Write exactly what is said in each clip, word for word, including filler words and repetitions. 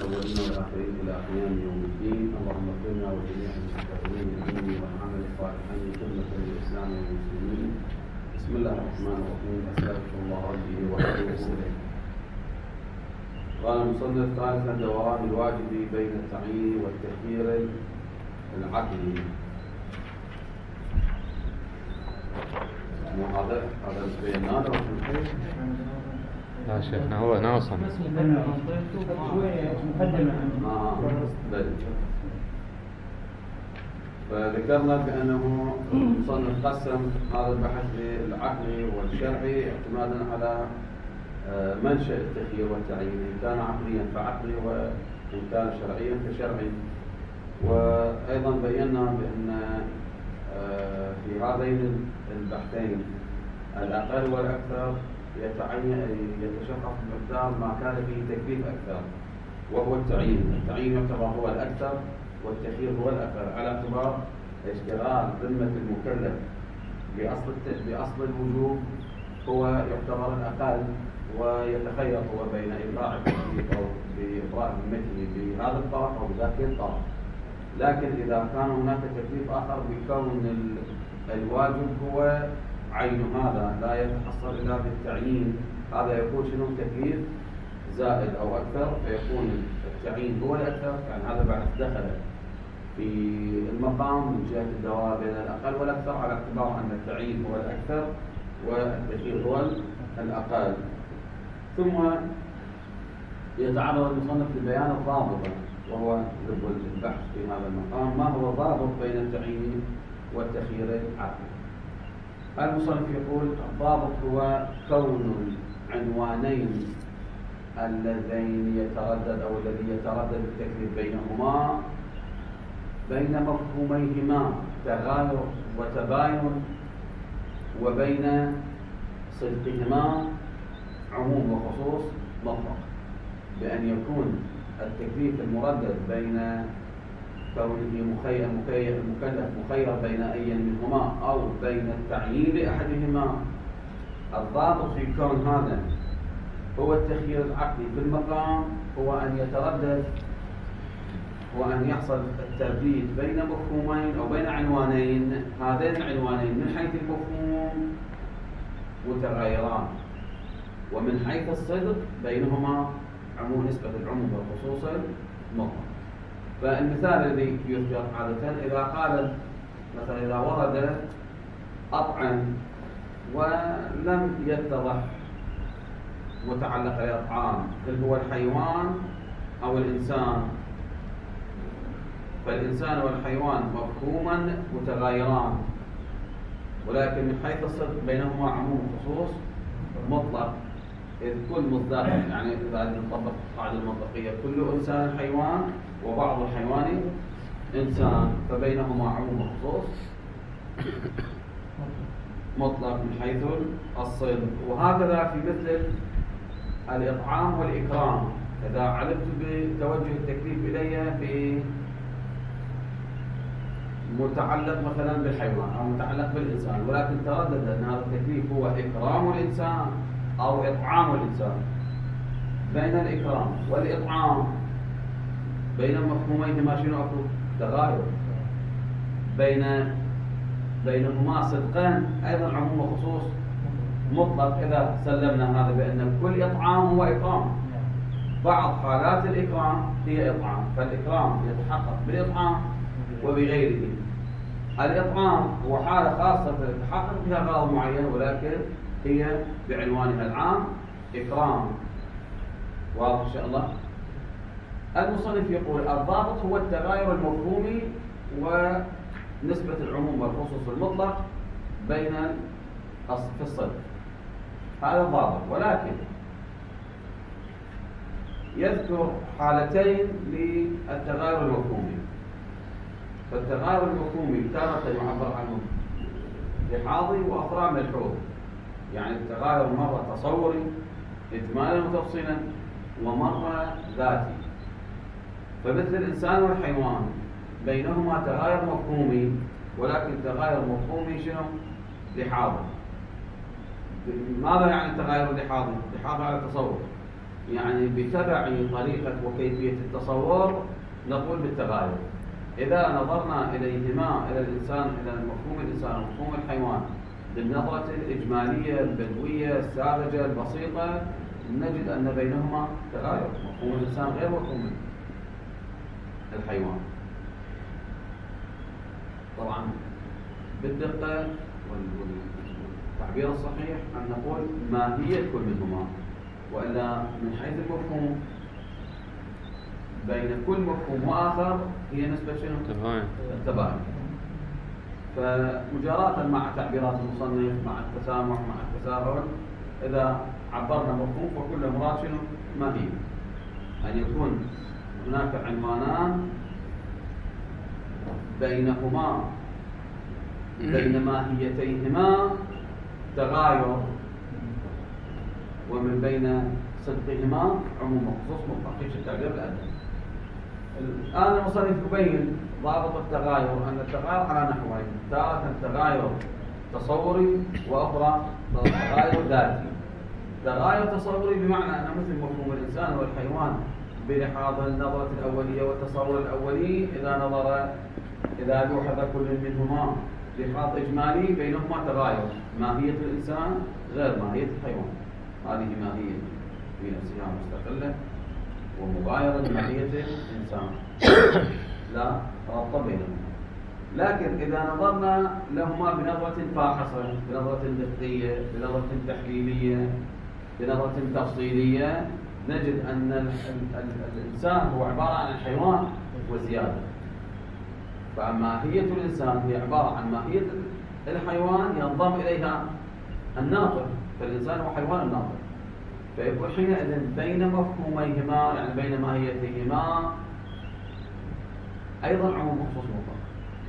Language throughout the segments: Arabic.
الأولين والآخرين إلى قيام يوم الدين. اللهم اغفر لنا وجميع المستغفرين بالعلم والعمل الصالحين خدمة للإسلام والمسلمين. بسم الله الرحمن الرحيم. أستغفر الله ربي وأتوب إليه. قال المصنف: ثالثا دوران الواجب بين التعيين والتخيير العقلي. هذا هذا البيان هذا لا شيخنا هو ناصم آه. فذكرنا بأنه المصنف قسم هذا البحث للعقلي والشرعي اعتمادا على منشأ التخيير والتعيين، إن كان عقليا فعقلي وإن كان شرعيا فشرعي. وأيضا بينا بأن في هذين البحثين الأقل والأكثر يتعين يتشخص بمقدار ما كان فيه تكليف أكثر، وهو التعيين. التعيين يعتبر هو الأكثر والتخيير هو الأقل، على اعتبار اشتغال ذمة المكلف بأصل بأصل الوجوب هو يعتبر الأقل، ويتخير هو بين إبراء التكليف أو بإبراء ذمته بهذا الطرف أو بذاك الطرف. لكن إذا كان هناك تكليف آخر بكون الواجب هو عين هذا لا يتحصل إلا بالتعيين، هذا يكون شنو تكليف زائد أو أكثر، فيكون التعيين هو الأكثر. يعني هذا بعد دخل في المقام من جهة الدوام بين الأقل والأكثر، على اعتبار أن التعيين هو الأكثر والتكليف هو الأقل. ثم يتعرض المصنف لبيان الضابط، وهو لب البحث في هذا المقام: ما هو الضابط بين التعيين والتخيير العقلي؟ المصنف يقول: الضابط هو كون العنوانين اللذين يتردد أو الذي يتردد التكليف بينهما بين مفهوميهما تغاير وتباين، وبين صدقهما عموم وخصوص مطلق، بأن يكون التكليف المردد بين كونه مخير المكلف مخير بين أي منهما أو بين التعيين لأحدهما. الضابط في كون هذا هو التخيير العقلي في المقام هو أن يتردد وأن يحصل الترديد بين مفهومين أو بين عنوانين. هذين العنوانين من حيث المفهوم متغايران، ومن حيث الصدق بينهما عموم نسبة العموم والخصوص المطلق. فالمثال الذي يذكر عادة إذا قال مثلا إذا ورد أطعم ولم يتضح متعلق بالأطعام هل هو الحيوان أو الإنسان، فالإنسان والحيوان مفهوما متغايران، ولكن من حيث الصدق بينهما عموم وخصوص مطلق، إذ كل مصداق يعني إذا نطبق القاعدة المنطقية كل إنسان حيوان وبعض الحيوان إنسان، فبينهما عموم وخصوص مطلق من حيث الصدق. وهكذا في مثل الإطعام والإكرام، إذا علمت بتوجه التكليف إلي في متعلق مثلا بالحيوان أو متعلق بالإنسان، ولكن تردد أن هذا التكليف هو إكرام الإنسان أو إطعام الإنسان، بين الإكرام والإطعام بين مفهوميهما شنو أكو تغاير، بين بينهما صدقان أيضا عموم وخصوص مطلق. إذا سلمنا هذا بأن كل إطعام هو إكرام، بعض حالات الإكرام هي إطعام، فالإكرام يتحقق بالإطعام وبغيره. الإطعام هو حالة خاصة تتحقق بها غرض معين، ولكن هي بعنوانها العام إكرام. واضح إن شاء الله؟ المصنف يقول: الضابط هو التغاير المفهومي ونسبة العموم والخصوص المطلق بين في الصدق، هذا الضابط. ولكن يذكر حالتين للتغاير المفهومي. فالتغاير المفهومي تارة يعبر عنه لحاظي وأخرى ملحوظ، يعني التغاير مرة تصوري إجمالا وتفصيلا ومرة ذاتي. فمثل الإنسان والحيوان بينهما تغاير مفهومي، ولكن تغاير مفهومي شنو؟ لحاظي. ماذا يعني تغاير لحاظي؟ لحاظي على التصور. يعني بتبع طريقة وكيفية التصور نقول بالتغاير. إذا نظرنا إليهما إلى الإنسان إلى مفهوم الإنسان ومفهوم الحيوان بالنظرة الإجمالية البدوية الساذجة البسيطة نجد أن بينهما تغاير. مفهوم الإنسان غير مفهوم الحيوان. طبعا بالدقة والتعبير الصحيح أن نقول ماهية كل منهما، وإلا من حيث المفهوم بين كل مفهوم وآخر هي نسبة شنو؟ التباين. فمجاراة مع تعبيرات المصنف مع التسامح مع التساهل إذا عبرنا مفهوم فكل مراد شنو؟ ماهية. أن يكون هناك عنوانان بينهما بين ماهيتيهما تغاير، ومن بين صدقهما عموم وخصوص مطلق التعبير الأدبي. الآن المصنف يبين ضابط التغاير أن التغاير على نحوين: تارة تغاير تصوري وأخرى تغاير ذاتي. تغاير تصوري بمعنى أن مثل مفهوم الإنسان والحيوان بلحاظ النظرة الأولية والتصور الأولي إذا نظر إذا لوحظ كل منهما لحاظ إجمالي بينهما تغاير. ماهية الإنسان غير ماهية الحيوان، هذه ماهية في نفسها مستقلة ومغايرة لماهية الإنسان، لا ربط بينهما. لكن إذا نظرنا لهما بنظرة فاحصة بنظرة دقيقية بنظرة تحليلية بنظرة تفصيلية نجد أن ال ال ال الإنسان هو عبارة عن الحيوان وزيادة. فماهية الإنسان هي عبارة عن ماهية الحيوان ينضم إليها الناطق، فالإنسان هو حيوان الناطق. فيكون حينئذ بين مفهوميهما يعني بين ماهيتيهما أيضا عموم وخصوص مطلق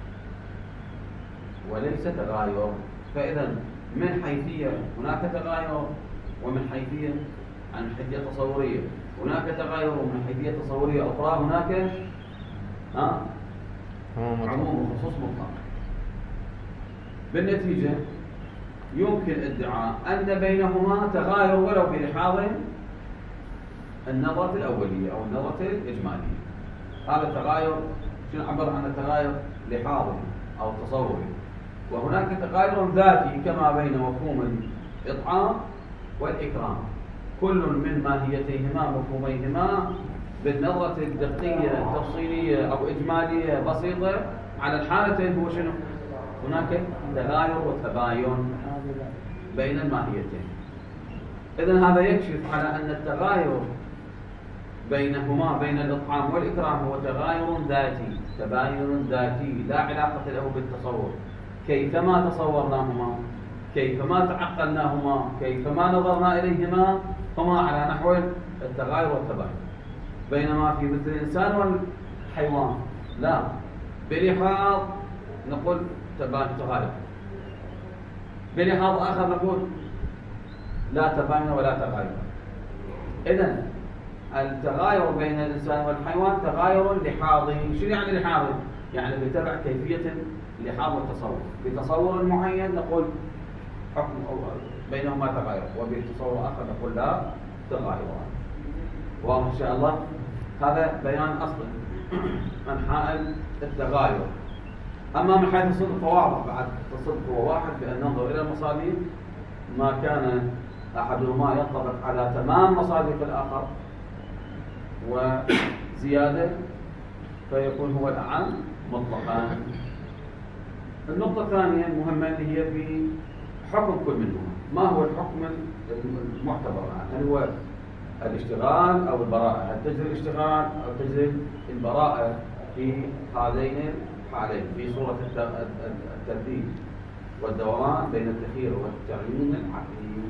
وليس تغاير. فإذا من حيثية هناك تغاير، ومن حيثية عن حيثية تصورية هناك تغاير، ومن حيثية تصورية أخرى هناك ها عموم وخصوص مطلق. بالنتيجة يمكن ادعاء أن بينهما تغاير ولو بلحاظ النظرة الأولية أو النظرة الإجمالية. هذا التغاير شنو عبر عن التغاير لحاظي أو تصوري. وهناك تغاير ذاتي كما بين مفهوم الإطعام والإكرام، كل من ماهيتيهما مفهوميهما بالنظرة الدقية التفصيلية أو إجمالية بسيطة على الحالتين هو شنو؟ هناك تغاير وتباين بين الماهيتين. إذن هذا يكشف على أن التغاير بينهما بين الإطعام والإكرام هو تغاير ذاتي، تباين ذاتي لا علاقة له بالتصور. كيفما تصورناهما كيفما تعقلناهما كيفما نظرنا إليهما هما على نحو التغاير والتباين. بينما في مثل الإنسان والحيوان لا، بلحاظ نقول تغاير، بلحاظ آخر نقول لا تباين ولا تغاير. إذن التغاير بين الإنسان والحيوان تغاير لحاظي. شنو يعني لحاظي؟ يعني بتبع كيفية اللحاظ والتصور. بتصور معين نقول حكم بينهما تغاير، وبتصور آخر نقول لا تغاير. واضح إن شاء الله؟ هذا بيان أصل أنحاء التغاير. أما من حيث الصدق فواضح بعد الصدق هو واحد، بأن ننظر إلى المصادر ما كان أحدهما ينطبق على تمام مصادر الآخر وزيادة فيكون هو الأعم مطلقا. النقطة الثانية المهمة اللي هي في حكم كل منهما. ما هو الحكم المعتبر؟ هل هو الاشتغال أو البراءة؟ هل تجري الاشتغال أو تجري البراءة في هذين الحالين في صورة الترتيب والدوران بين التخيير والتعيين العقلي؟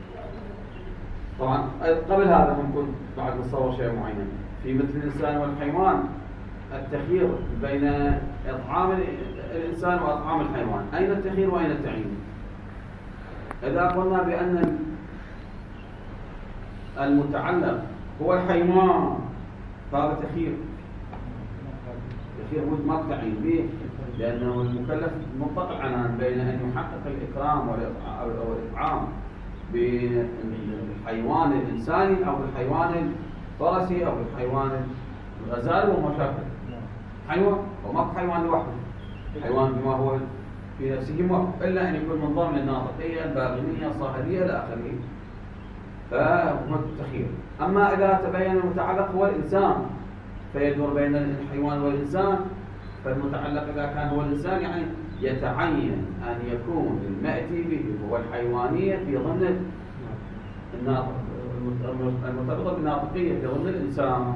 طبعا قبل هذا ممكن بعد نتصور شيء معين في مثل الإنسان والحيوان. التخيير بين إطعام الإنسان وإطعام الحيوان، أين التخيير وأين التعيين؟ إذا قلنا بأن المتعلق هو الحيوان فهذا تخيير، تخيير ما تعيين به، لأنه المكلف مطلق العنان بين أن يحقق الإكرام والإطعام بالحيوان الإنساني أو بالحيوان الفرسي أو بالحيوان الغزالي ومشاكل حيوان وما حيوان لوحده، حيوان بما هو في نفسه موقف إلا أن يكون من ضمن الناطقية الباغنية الصاهدية إلى آخره، فهو التخيير. أما إذا تبين المتعلق هو الإنسان فيدور بين الحيوان والإنسان، فالمتعلق إذا كان هو الإنسان يعني يتعين أن يكون المأتي به هو الحيوانية في ضمن المرتبطة بالناطقية في ضمن الإنسان.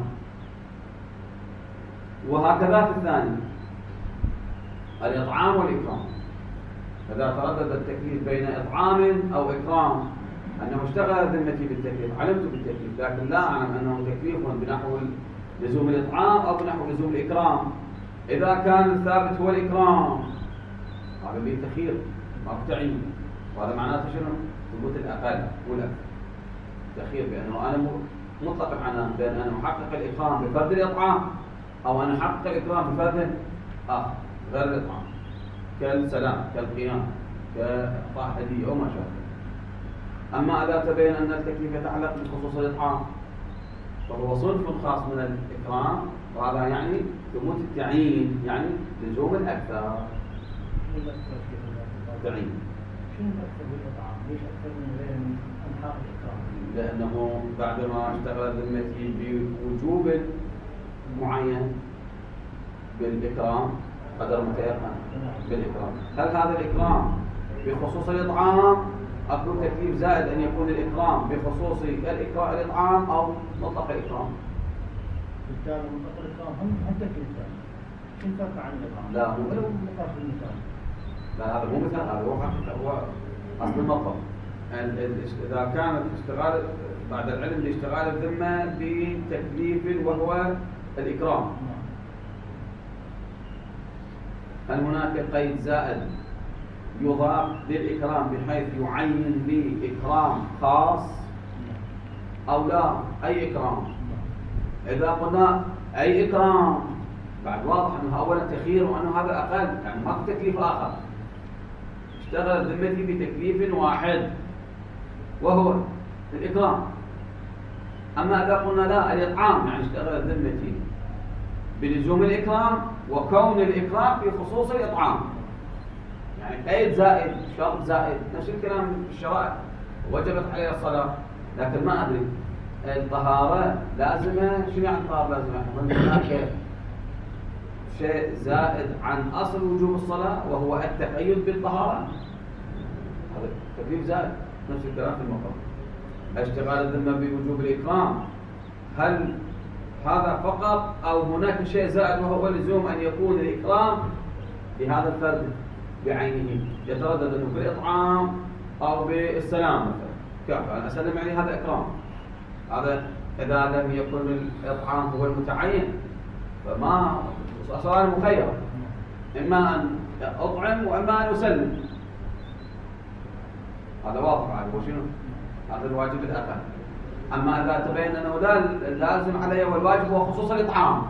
وهكذا في الثاني الإطعام والإكرام، إذا تردد التكليف بين إطعام أو إكرام، أنه اشتغل ذمتي بالتكليف، علمت بالتكليف لكن لا أعلم أنه تكليف بنحو لزوم الإطعام أو بنحو لزوم الإكرام. إذا كان الثابت هو الإكرام هذا به تخيير ما تعين، وهذا معناته شنو؟ ثبوت الأقل والأكثر. تخيير بأنه أنا مطلق العنان بين أن أحقق الإكرام بفرد الإطعام أو أن أحقق الإكرام بفرد آخر غير الإطعام، كالسلام كالقيام كإعطاء هدية أو ما شابه. أما إذا تبين أن التكليف يتعلق بخصوص الإطعام فهو صنف خاص من الإكرام، وهذا يعني ثبوت التعيين يعني لزوم الأكثر. تعيين شنو الأكثر بالإطعام؟ ليش أكثر من غير أنحاء الإكرام؟ لأنه بعدما اشتغل ذمتي بوجوب معين بالإكرام قدر متيقن بالإكرام، هل هذا الإكرام بخصوص الإطعام أكون تكليف زائد أن يكون الإكرام بخصوص الإطعام أو مطلق الإكرام؟ بالتالي مطلق الإكرام هم هم تكليف ثاني. شو الفرق عن الإطعام؟ لا مو ولو مقاس المثال. لا هذا مو مثال، هذا هو حقيقة هو أصل المطلب. إذا كان الاشتغال بعد العلم لاشتغال الذمة بتكليف وهو الإكرام، هل هناك قيد زائد يضاف للإكرام بحيث يعين لي إكرام خاص أو لا؟ أي إكرام؟ إذا قلنا أي إكرام بعد واضح أنه أولا تخيير وأنه هذا أقل، يعني ما في تكليف آخر. اشتغل ذمتي بتكليف واحد وهو الإكرام. أما إذا قلنا لا الإطعام يعني اشتغل ذمتي بلزوم الإكرام وكون الإكرام في خصوص الإطعام، يعني قيد زائد شرط زائد. نفس الكلام في الشرائع، وجبت عليه الصلاة لكن ما أدري الطهارة لازمة، شنو يعني الطهارة لازمة؟ هناك شيء زائد عن أصل وجوب الصلاة وهو التقيد بالطهارة، هذا تكليف زائد. نفس الكلام في المقام اشتغال الذمة بوجوب الإكرام، هل هذا فقط أو هناك شيء زائد وهو لزوم أن يكون الإكرام لهذا الفرد بعينه، يتردد أنه بالإطعام أو بالسلام مثلا، كيف أنا أسلم يعني هذا إكرام. هذا إذا لم يكن الإطعام هو المتعين فما صار مخير، إما أن أطعم وإما أن أسلم. هذا واضح عليه وشنو؟ هذا الواجب الأقل. أما إذا تبين أنه لا اللازم علي والواجب هو خصوص الإطعام،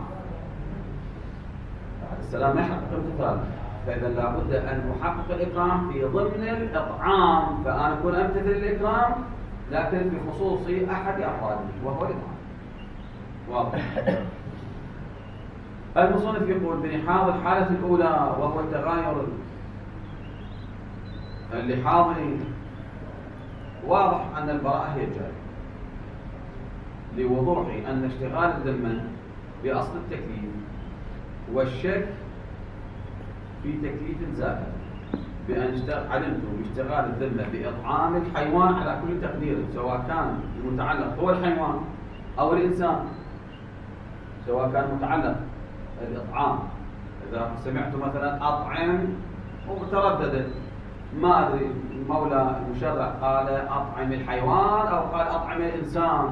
السلام يحقق الامتثال، فإذا لابد أن أحقق الإكرام في ضمن الإطعام، فأنا أكون أمتثل الإكرام لكن بخصوص أحد أفراده وهو الإطعام. واضح. المصنف يقول بنحاض الحالة الأولى وهو التغاير اللحاظي، واضح أن البراءة هي الجارية لوضوح أن اشتغال الذمة بأصل التكليف والشك في تكليف زائد بأن علمت باشتغال الذمة بإطعام الحيوان على كل تقدير، سواء كان المتعلق هو الحيوان أو الإنسان، سواء كان متعلق الإطعام. إذا سمعت مثلا أطعم وترددت، ما أدري المولى المشرع قال أطعم الحيوان أو قال أطعم الإنسان،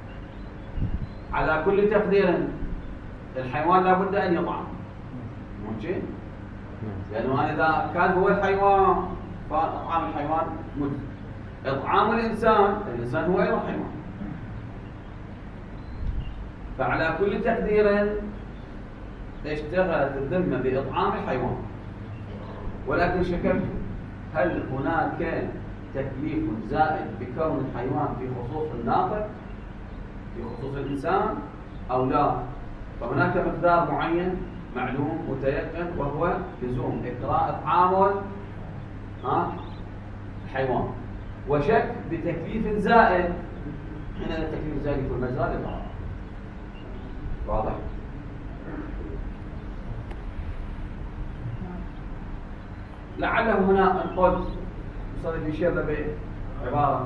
على كل تقدير الحيوان لابد أن يطعم، ممكن؟ لأنه يعني إذا كان هو الحيوان فأطعام الحيوان مجزي، إطعام الإنسان الإنسان هو أيضا حيوان، فعلى كل تقدير اشتغلت الذمة بإطعام الحيوان. ولكن شكرت هل هناك تكليف زائد بكون الحيوان في خصوص الناطق في خصوص الإنسان أو لا؟ فهناك مقدار معين معلوم متيقن وهو لزوم إقراء تعامل ها الحيوان، وشك بتكليف زائد. هنا التكليف الزائد يكون مجال للضرر. واضح؟ لعله هنا نقول مصنف يشير بعبارة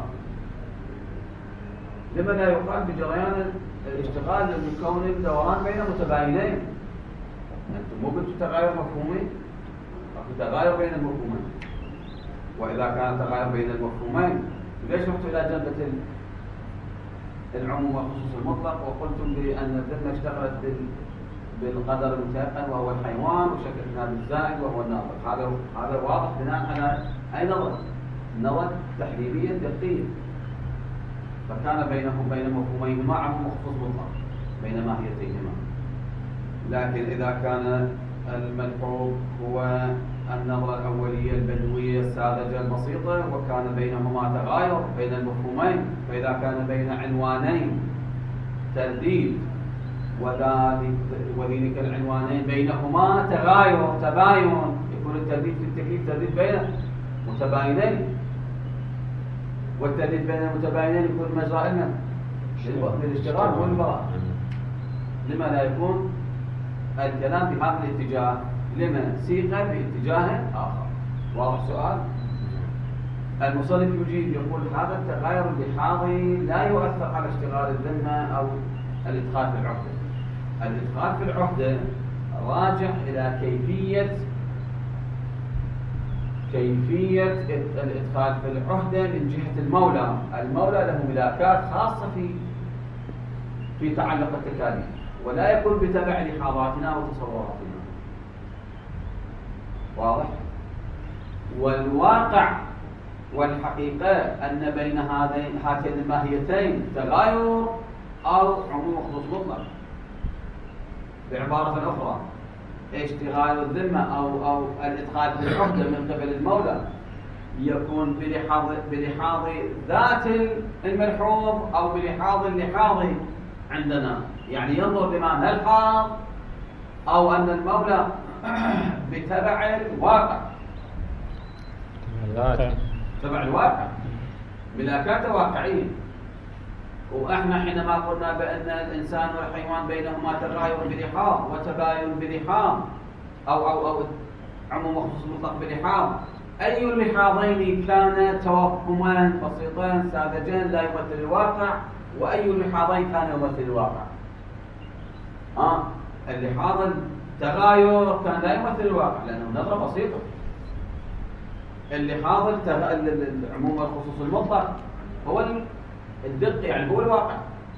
لما لا يقال بجريان الاشتغال بكون الدوران بين متباينين. أنتم مو قلتوا تغاير مفهومي؟ أكو تغاير بين المفهومين، وإذا كان تغاير بين المفهومين ليش رحتوا إلى جنبة العموم والخصوص المطلق وقلتم بأن الذمة اشتغلت بالقدر المتيقن وهو الحيوان وشكلنا بالزائد وهو الناطق؟ هذا هذا واضح بناء على أي نظر؟ نظر تحليلية دقيقة. فكان بينهم بين مفهوميهما عموم وخصوص مطلق بين ماهيتيهما. لكن إذا كان الملحوظ هو النظرة الأولية البدوية الساذجة البسيطة وكان بينهما تغاير بين المفهومين، فإذا كان بين عنوانين ترديد وذلك وذلك العنوانين بينهما تغاير تباين، يكون الترديد في التكليف ترديد بين متباينين، والترديد بين المتباينين يكون مجرى للاشتغال والبراءة. لما لا يكون الكلام في هذا الاتجاه؟ لما سيق باتجاه آخر؟ واضح السؤال؟ المصنف يجيب يقول هذا التغاير اللحاظي لا يؤثر على اشتغال الذمة أو الإدخال في العهدة. الإدخال في العهدة راجع إلى كيفية كيفية الإدخال في العهدة من جهة المولى. المولى له ملاكات خاصة في في تعلق التكاليف، ولا يكون بتبع لحاظاتنا وتصوراتنا. واضح؟ والواقع والحقيقة أن بين هذين هاتين الماهيتين تغاير أو عموم خصوص مطلق. بعبارة أخرى، اشتغال الذمة أو أو الإدخال في العهدة من قبل المولى يكون بلحاظ بلحاظ ذات الملحوظ أو بلحاظ اللحاظ عندنا، يعني ينظر لما نلحظ أو أن المولى بتبع الواقع تبع الواقع ملاكات واقعية. وإحنا حينما قلنا بأن الإنسان والحيوان بينهما تغاير بلحاظ وتباين بلحاظ أو أو أو عموم وخصوص مطلق بلحاظ، أي اللحاظين كان توهمان بسيطين ساذجين لا يمثل الواقع، وأي اللحاظين كان يمثل الواقع؟ آه اللحاظ التغاير كان لا يمثل الواقع لأنه نظرة بسيطة. اللحاظ العموم والخصوص المطلق هو الدقة، يعني هو الواقع.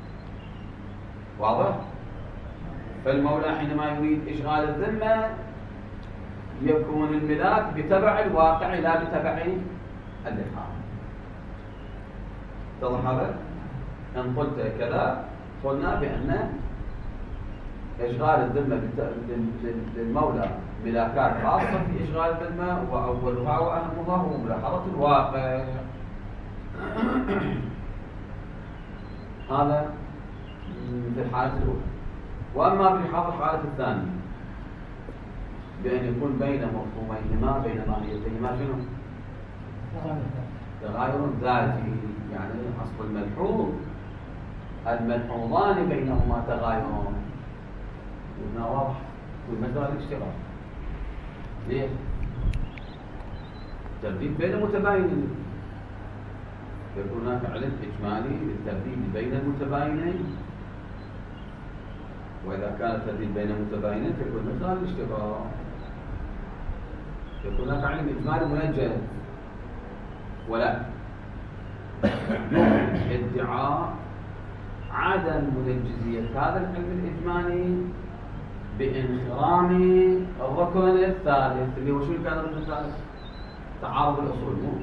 واضح؟ فالمولى حينما يريد إشغال الذمة يكون الملاك بتبع الواقع لا بتبع اللحاظ. اتضح هذا؟ إن قلت كذا قلنا بأن إشغال الذمة للمولى ملاكات خاصة في إشغال الذمة، وأولها وأهمها هو ملاحظة الواقع. هذا في الحالة الأولى. وأما بحال الحالة الثانية بأن يكون بين مفهوميهما بين ماهيتيهما شنو؟ تغاير ذاتي، يعني أصل الملحوظ الملحوظان بينهما تغايرون. قلنا واضح والمجرى الاشتراك. ليه؟ ترتيب بين المتباينين، يكون هناك علم إجمالي للترتيب بين المتباينين، وإذا كان الترتيب بين المتباينين فيكون مجرى الاشتراك. يكون هناك علم إجمالي منجز، ولا ادعاء عدم منجزية هذا العلم الإجمالي بانخرام الركن الثالث اللي هو شو كان الركن الثالث؟ تعارض الأصول. مو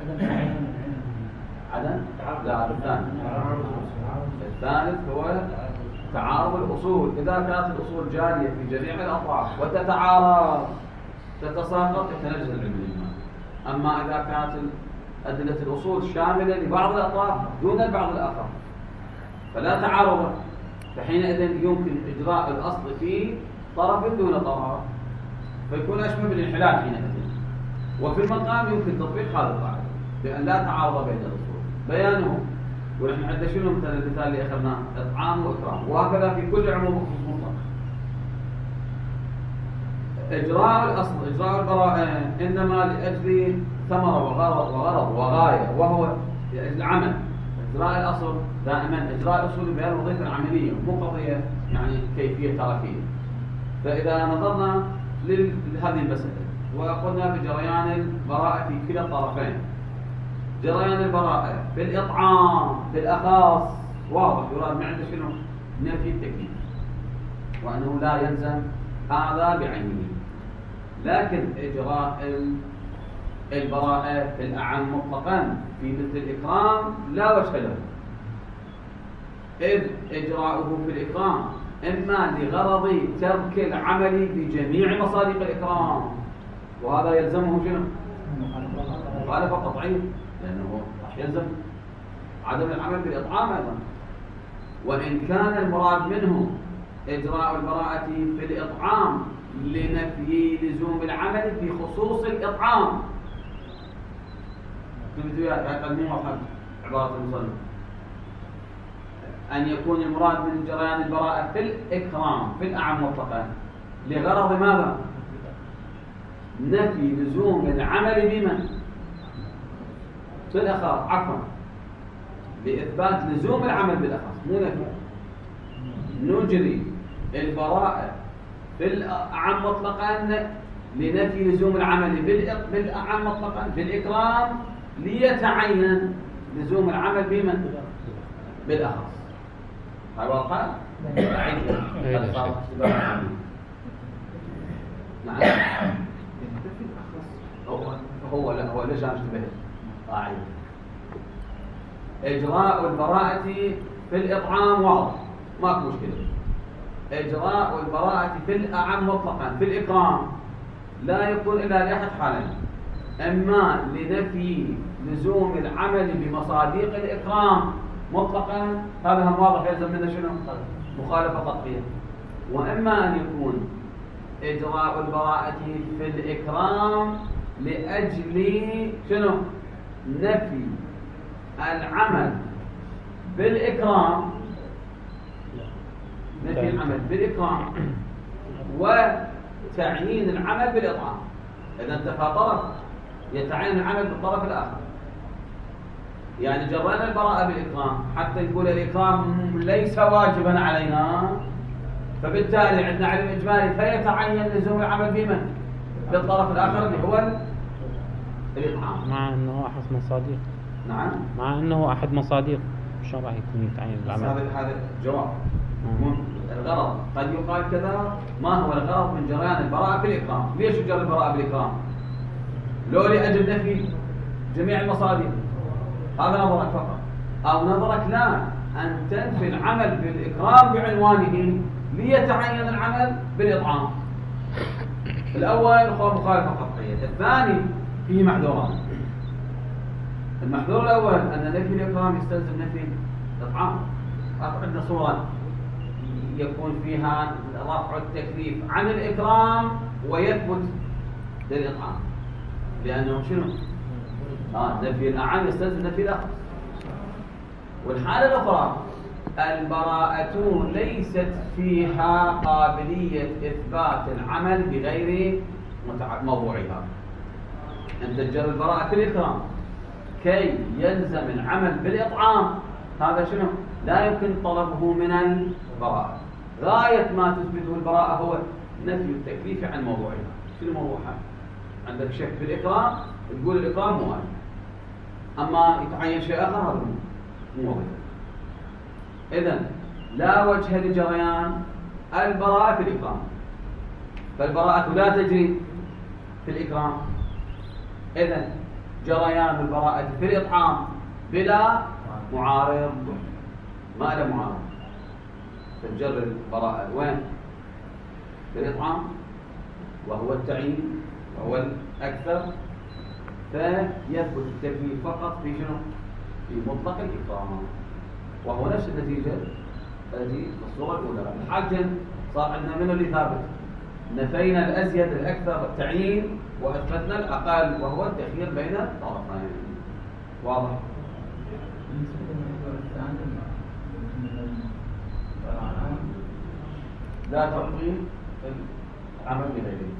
عدم لا الثاني الثالث هو تعارض الأصول. إذا كانت الأصول جارية في جميع الأطراف وتتعارض تتساقط يتنجز العلم الإجمالي. أما إذا كانت أدلة الأصول شاملة لبعض الأطراف دون البعض الآخر، فلا تعارض، فحينئذ يمكن إجراء الأصل في طرف دون طرف، فيكون أشبه بالانحلال حينئذ. وفي المقام يمكن تطبيق هذا القاعدة بأن لا تعارض بين الأصول. بيانه ونحن عندنا شنو مثلا المثال اللي أخذناه إطعام وإكرام، وهكذا في كل عموم وخصوص مطلق. إجراء الأصل إجراء البراءة إنما لأجل ثمرة وغرض وغرض وغاية، وهو العمل. إجراء الأصل دائما إجراء الأصول بهذه الوظيفة العملية، مو قضية يعني كيفية تركية. فإذا نظرنا لهذه المسألة وقلنا بجريان البراءة في كلا الطرفين، جريان البراءة في الإطعام بالأخص واضح يراد من عنده شنو؟ نفي التكليف، وأنه لا يلزم هذا بعينه. لكن إجراء البراءة في الأعم مطلقا في مثل الإكرام لا وجه له، إذ إجراؤه في الإكرام إما لغرض ترك العمل بجميع مصادق الإكرام، وهذا يلزمه شنو؟ مخالفة قطعية، لأنه يلزم عدم العمل بالإطعام أيضا. وإن كان المراد منه إجراء البراءة في الإطعام لنفي لزوم العمل بخصوص الإطعام، مو واحد عبارة المصنف أن يكون المراد من جريان البراءة في الإكرام في الأعم مطلقا لغرض ماذا؟ نفي لزوم العمل بمن؟ في الأخص، عفوا لإثبات لزوم العمل بالأخص، مو نفي. نجري البراءة في الأعم مطلقا لنفي لزوم العمل بالأعم مطلقا في الإكرام ليتعين لزوم العمل بمن؟ بالأخص. هاي واضحة؟ نعم. هو هو لا هو ليش اشتبه؟ قاعدة. إجراء البراءة في الإطعام واضح، ماكو مشكلة. إجراء البراءة في الأعم مطلقا في الإكرام لا يكون إلا لأحد حالين، إما لنفي لزوم العمل بمصادق الإكرام مطلقا، هذا هم واضح يلزم منه شنو؟ مخالفة قطعية. وإما أن يكون إجراء البراءة في الإكرام لأجل شنو؟ نفي العمل بالإكرام، نفي العمل بالإكرام وتعيين العمل بالإطعام. إذا انتفى طرف يتعين العمل بالطرف الآخر. يعني جرينا البراءة بالإكرام حتى نقول الإكرام ليس واجبا علينا، فبالتالي عندنا علم إجمالي فيتعين لزوم العمل بمن؟ بالطرف الآخر اللي هو الإطعام، مع أنه أحد مصادق. نعم، مع أنه أحد مصادق شو راح يكون يتعين العمل؟ هذا هذا جواب. الغرض قد يقال كذا، ما هو الغرض من جريان البراءة بالإكرام؟ ليش جرى البراءة بالإكرام؟ لو لأجل نفي جميع المصادق، هذا نظرك فقط. أو نظرك لا، أن تنفي العمل بالإكرام بعنوانه ليتعين العمل بالإطعام. الأول هو مخالفة قطعية، الثاني فيه محذوران. المحذور الأول أن نفي الإكرام يستلزم نفي الإطعام. عندنا صورة يكون فيها رفع التكليف عن الإكرام ويثبت للإطعام، لأنه شنو؟ آه نفي الأعم يستلزم نفي الأخص. والحالة الأخرى البراءة ليست فيها قابلية إثبات العمل بغير موضوعها. أن تجر البراءة في الإكرام كي يلزم العمل بالإطعام، هذا شنو؟ لا يمكن طلبه من البراءة. غاية ما تثبته البراءة هو نفي التكليف عن موضوعها. شنو موضوعها؟ عندك شك في الإكرام تقول الإكرام مو واجب، أما يتعين شيء آخر هذا مو واجب. إذن لا وجه لجريان البراءة في الإكرام، فالبراءة لا تجري في الإكرام. إذن جريان البراءة في الإطعام بلا معارض، ما له معارض. تجر البراءة وين؟ في الإطعام، وهو التعيين وهو الأكثر، فيثبت التكليف فقط في شنو؟ في مطلق الإكرام، وهو نفس النتيجة التي في الصورة الأولى. الحاكم صار عندنا منه اللي ثابت، نفينا الأزيد الأكثر التعيين وأثبتنا الأقل وهو التخيير بين طرفين. واضح؟ لا تقضي العمل بغيره.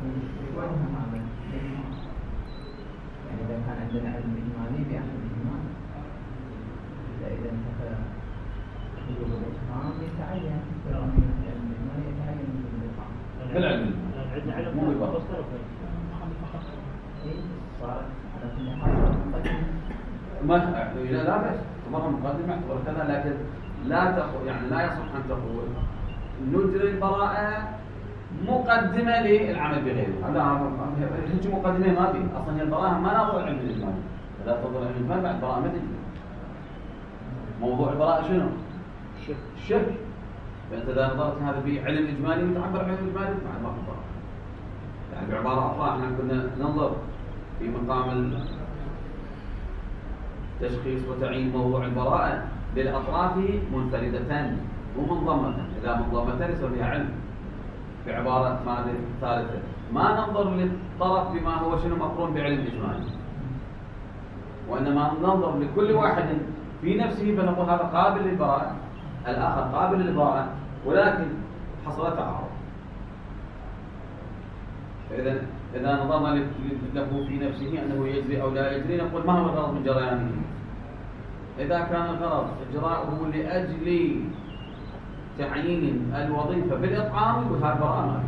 يعني إذا كان عندنا علم إجمالي بأحد الإجمال، إذا انتفى حدود الإتقان يتعين بالعلم الإجمالي يتعين بالإتقان. بالعلم. عندنا علم مو بالبطل. صارت على كل حال ما لا لا بس مرة مقدمة اعتبر كذا، لكن لا تقول يعني لا يصح أن تقول نجري البراءة مقدمة للعمل بغيره. لا هيك مقدمة ما في أصلا. هي البراءة ما ناظر العلم الإجمالي، إذا تنظر العلم الإجمالي بعد البراءة ما تجي. موضوع البراءة شنو؟ الشرك. الشرك. فأنت إذا نظرت هذا في علم إجمالي متعبر عن علم إجمالي بعد ما في براءة. يعني بعبارة أخرى احنا كنا ننظر في مقام تشخيص وتعيين موضوع البراءة للأطراف منفردة مو منضمة. إذا منضمة يصير فيها علم في عبارة مادة ثالثة. ما ننظر للطرف بما هو شنو مقرون بعلم إجمالي، وإنما ننظر لكل واحد في نفسه فنقول هذا قابل للبراءة، الآخر قابل للبراءة، ولكن حصل تعارض. فإذا إذا نظرنا له في نفسه أنه يجري أو لا يجري نقول ما هو الغرض من جريانه. إذا كان الغرض إجراؤه لأجل تعيين الوظيفة بالإطعام يقول هذا براءة ما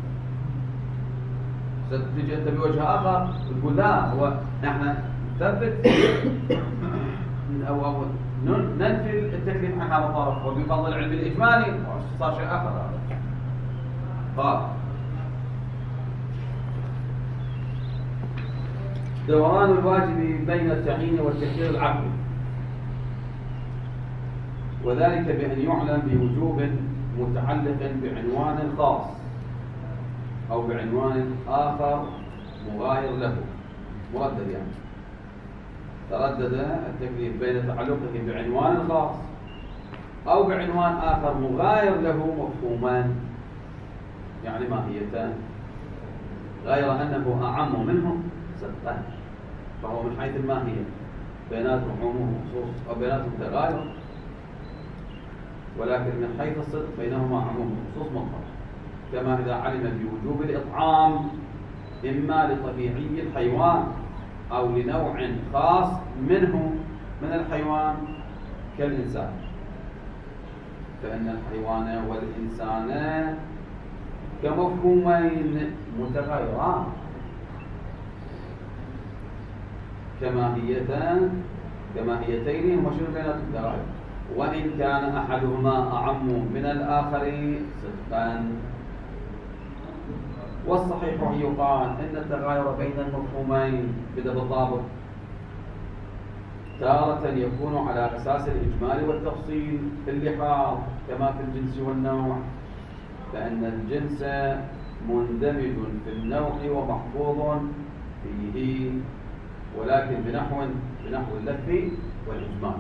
فيه. ستجي أنت بوجه آخر تقول لا هو نحن نثبت أو أو ننفي التكليف عن هذا الطرف وبفضل العلم الإجمالي صار شيء آخر. هذا قال دوران الواجب بين التعيين والتكرير العقلي، وذلك بأن يعلم بوجوب متعلق بعنوان خاص أو بعنوان آخر مغاير له. مردد يعني تردد التكليف بين تعلقه بعنوان خاص أو بعنوان آخر مغاير له مفهومان، يعني ماهيتان، غير أنه أعم منهم صدقا، فهو من حيث الماهية بيناتهم عموم وخصوص أو بيناتهم تغاير، ولكن من حيث الصدق بينهما عموم وخصوص مطلق. كما إذا علم بوجوب الإطعام إما لطبيعي الحيوان أو لنوع خاص منه من الحيوان كالإنسان، فإن الحيوان والإنسان كمفهومين متغايران كماهيتان كماهيتين هما شنو بيناتهم تغاير، وإن كان أحدهما أعم من الآخر صدقا. والصحيح يقال إن التغاير بين المفهومين بدا بالضابط تارة يكون على أساس الإجمال والتفصيل في اللحاظ كما في الجنس والنوع، فإن الجنس مندمج في النوع ومحفوظ فيه، ولكن بنحو بنحو اللف والإجمال.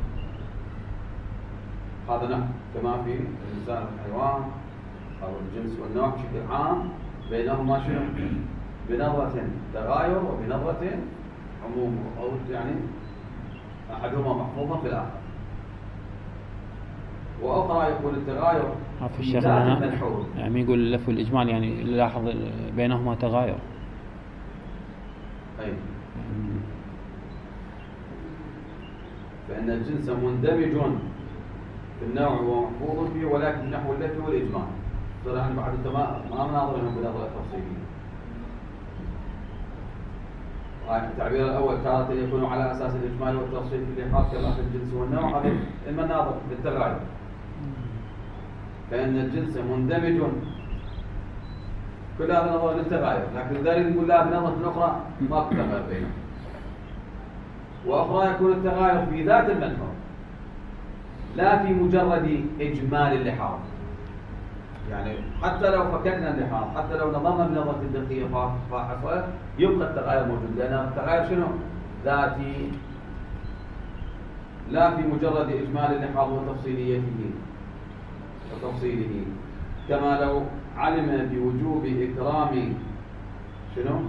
هذا نحو كما في الإنسان والحيوان أو الجنس والنوع بشكل عام بينهما شنو؟ بنظرة تغاير وبنظرة عموم، أو يعني أحدهما محفوظا في الآخر. وأخرى يكون التغاير في الشيخ يعني يقول اللف والإجمال يعني لاحظ بينهما تغاير. أي. فإن الجنس مندمج في النوع ومحفوظ فيه، ولكن نحو اللف والإجمال. صراحة بعد التمام ما نناظرهم بنظرة تفصيلية. التعبير الأول تارة يكون على أساس الإجمال والتفصيل في اللحاظ كما في الجنس والنوع، هذه المناظر للتغاير. فإن الجنس مندمج، كل هذا نظر للتغاير، لكن ذلك يقول لا بنظرة أخرى ما في تغاير بينهم. وأخرى يكون التغاير في ذات المنظر لا في مجرد إجمال اللحاظ، يعني حتى لو فككنا اللحاظ، حتى لو نظرنا بنظرة الدقيقة فاحصة، يبقى التغير موجود، لأن التغير شنو؟ ذاتي، لا في مجرد إجمال اللحاظ وتفصيليته وتفصيله، كما لو علم بوجوب إكرام شنو؟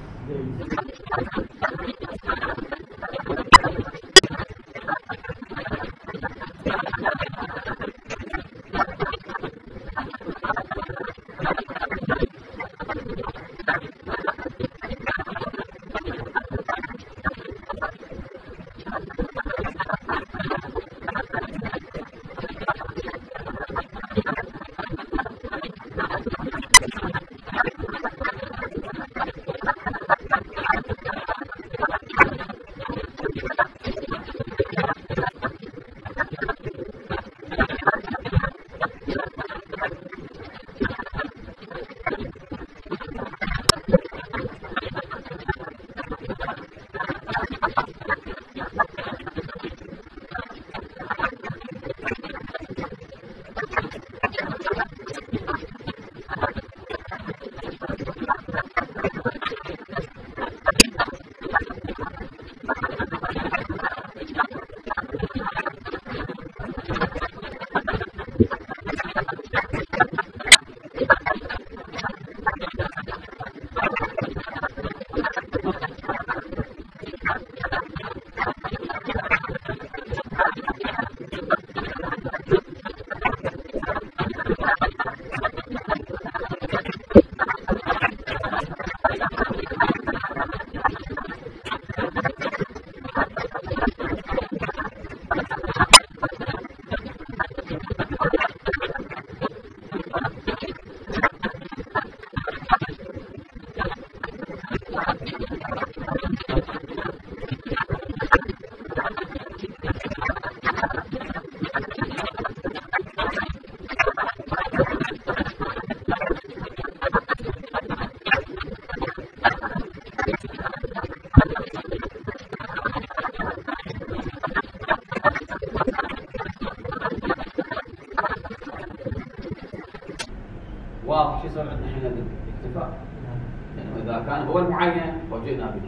واضح شو يصير عندنا حين الاكتفاء، لأنه إذا كان هو المعين وجئنا به،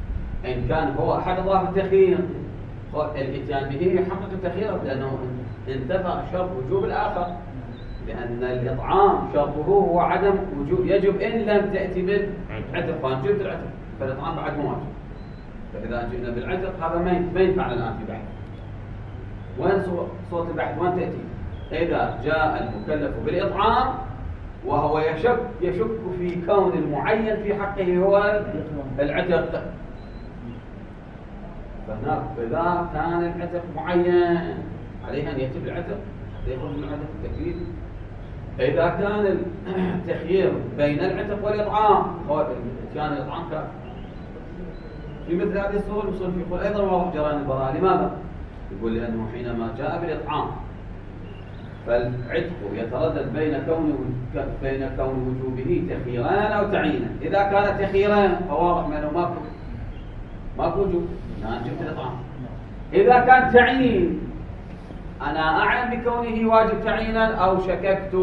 إن كان هو أحد أضراب التخيير الإتيان به يحقق التخيير، لأنه انتفى شرط وجوب الآخر، لأن الإطعام شرطه هو عدم وجوب، يجب إن لم تأتي بالعتق، فأن جبت العتق فالإطعام بعد مو واجب، فإذا جئنا بالعتق هذا ما ينفع الآن في بحث. وين صوت البحث؟ وين تأتي؟ إذا جاء المكلف بالإطعام وهو يشك يشك في كون المعين في حقه هو العتق، فهناك إذا كان العتق معين عليه أن يأتي بالعتق حتى يخرج من العتق التكليف. إذا كان التخيير بين العتق والإطعام هو كان الإطعام كافي. في مثل هذه الصورة المصنف يقول أيضا واضح جريان البراءة. لماذا؟ يقول لأنه حينما جاء بالإطعام فالعتق يتردد بين كون بين كون وجوبه تخييران أو تعيينا. إذا كان تخييران فواضح أنه ماكو ماكو وجوب، أنا جبت الإطعام. إذا كان تعيين أنا أعلم بكونه واجب تعيينا أو شككت،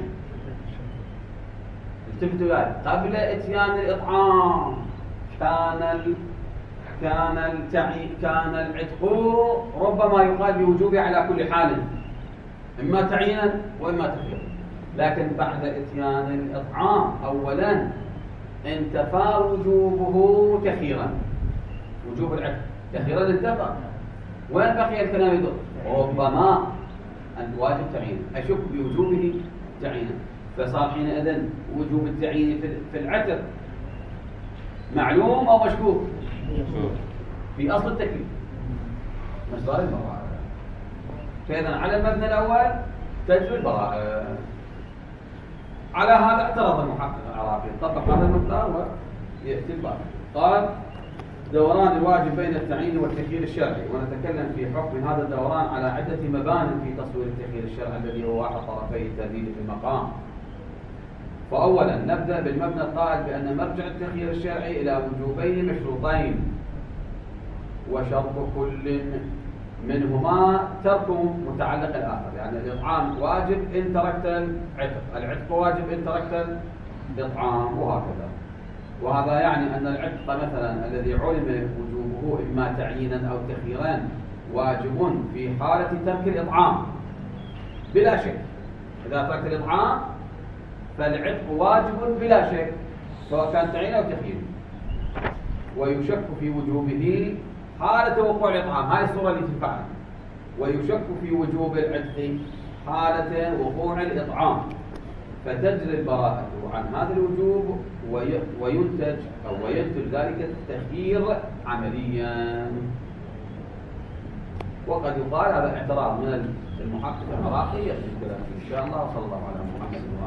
التفتوا ذلك قبل إتيان الإطعام كان ال... كان التعيين كان العتق ربما يقال بوجوبه على كل حال، إما تعيينا وإما تخييرا. لكن بعد إتيان الإطعام أولا انتفى وجوبه تخييرا، وجوب العتق تخييرا انتفى، وين بقي الكلام يدور؟ ربما أن واجب تعيين، أشك بوجوبه تعيينا، فصار حينئذ وجوب التعيين في العتق معلوم أو مشكوك في أصل التكليف مصدر البراءة. فإذا على المبنى الأول تجري البراءة. على هذا اعترض المحقق العراقي، طبق هذا المقدار ويأتي الباب. قال دوران الواجب بين التعيين والتخيير الشرعي، ونتكلم في حكم هذا الدوران على عدة مبان في تصوير التخيير الشرعي الذي هو واحد طرفي التهديد في المقام. فأولا نبدأ بالمبنى القائل بأن مرجع التخيير الشرعي إلى وجوبين مشروطين، وشرط كل منهما ترك متعلق الآخر، يعني الإطعام واجب إن تركت العتق، العتق واجب إن تركت الإطعام، وهكذا. وهذا يعني أن العتق مثلا الذي علم وجوبه إما تعيينا أو تخييرا واجب في حالة ترك الإطعام بلا شك. إذا تركت الإطعام فالعتق واجب بلا شك سواء كان تعيين أو تخيير، ويشك في وجوبه حالة وقوع الإطعام، هذه الصورة اللي تنفعنا. ويشك في وجوب العتق حالة وقوع الإطعام، فتجري البراءة عن هذا الوجوب وينتج أو وينتج ذلك التخيير عمليا. وقد يقال هذا اعتراض من المحقق العراقي، يأتي الكلام إن شاء الله. وصلى الله على محمد.